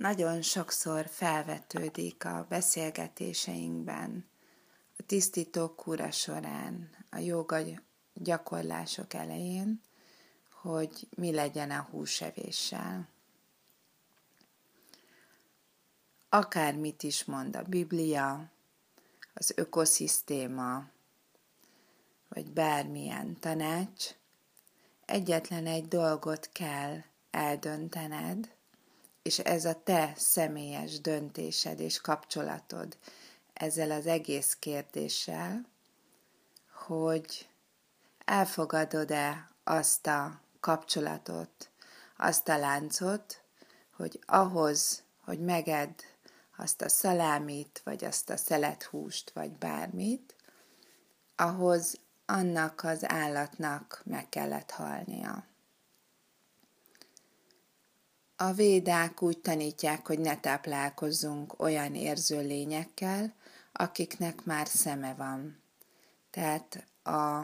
Nagyon sokszor felvetődik a beszélgetéseinkben, a tisztító kúra során, a jóga gyakorlások elején, hogy mi legyen a húsevéssel. Akármit is mond a Biblia, az ökoszisztéma, vagy bármilyen tanács, egyetlen egy dolgot kell eldöntened, és ez a te személyes döntésed és kapcsolatod ezzel az egész kérdéssel, hogy elfogadod-e azt a kapcsolatot, azt a láncot, hogy ahhoz, hogy megedd azt a szalámit, vagy azt a szelethúst, vagy bármit, ahhoz annak az állatnak meg kellett halnia. A védák úgy tanítják, hogy ne táplálkozzunk olyan érző lényekkel, akiknek már szeme van. Tehát a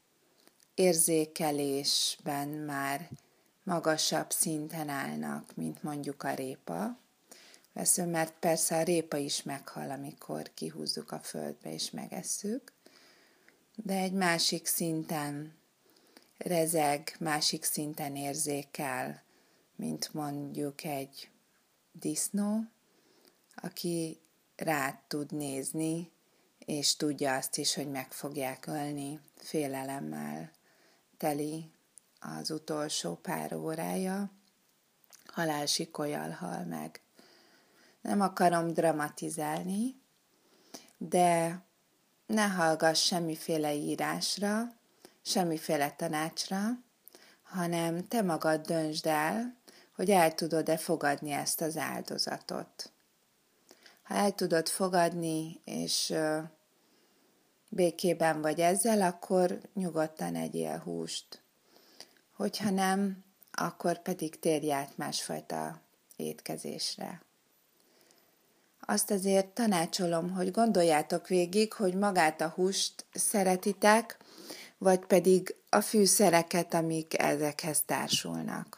érzékelésben már magasabb szinten állnak, mint mondjuk a répa. Mert persze a répa is meghal, amikor kihúzzuk a földbe és megesszük, de egy másik szinten rezeg, másik szinten érzékel, mint mondjuk egy disznó, aki rád tud nézni, és tudja azt is, hogy meg fogják ölni, félelemmel teli az utolsó pár órája, halálsikolyal hal meg. Nem akarom dramatizálni, de ne hallgass semmiféle írásra, semmiféle tanácsra, hanem te magad döntsd el, hogy el tudod-e fogadni ezt az áldozatot. Ha el tudod fogadni, és békében vagy ezzel, akkor nyugodtan egyél húst. Hogyha nem, akkor pedig térj át másfajta étkezésre. Azt azért tanácsolom, hogy gondoljátok végig, hogy magát a húst szeretitek, vagy pedig a fűszereket, amik ezekhez társulnak.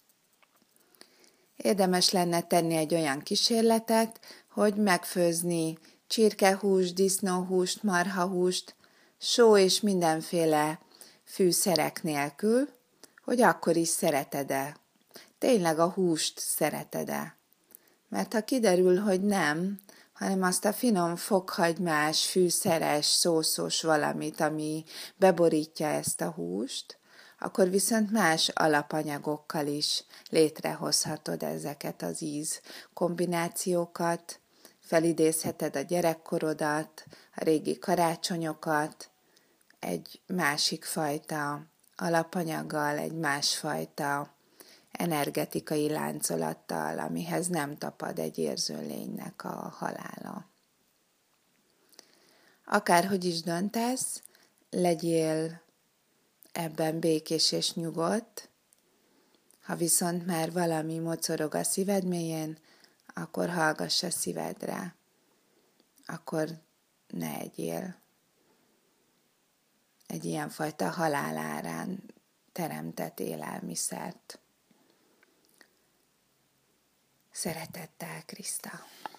Érdemes lenne tenni egy olyan kísérletet, hogy megfőzni csirkehúst, disznóhúst, marhahúst, só és mindenféle fűszerek nélkül, hogy akkor is szereted-e. Tényleg a húst szereted-e. Mert ha kiderül, hogy nem, hanem azt a finom fokhagymás, fűszeres, szószos valamit, ami beborítja ezt a húst, akkor viszont más alapanyagokkal is létrehozhatod ezeket az íz kombinációkat, felidézheted a gyerekkorodat, a régi karácsonyokat, egy másik fajta alapanyaggal, egy másfajta energetikai láncolattal, amihez nem tapad egy érző lénynek a halála. Akárhogy is döntesz, legyél ebben békés és nyugodt. Ha viszont már valami mocorog a szíved mélyén, akkor hallgass a szívedre. Akkor ne egyél egy ilyenfajta halálárán teremtett élelmiszert. Szeretettel, Kriszta.